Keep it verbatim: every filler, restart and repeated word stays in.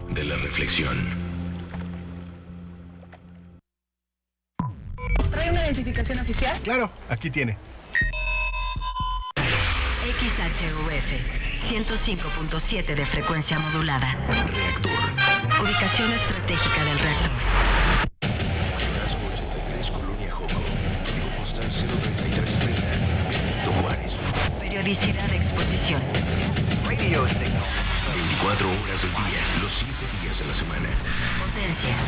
de la reflexión. ¿Trae una identificación oficial? Claro, aquí tiene. X H U F ciento cinco punto siete de frecuencia modulada. Reactor. Ubicación estratégica del reactor. Mayorazgo ochenta y tres, Colonia Joco. Código postal cero treinta y tres treinta. Benito Juárez. Periodicidad de exposición. veinticuatro horas al día, los siete días de la semana. Potencia.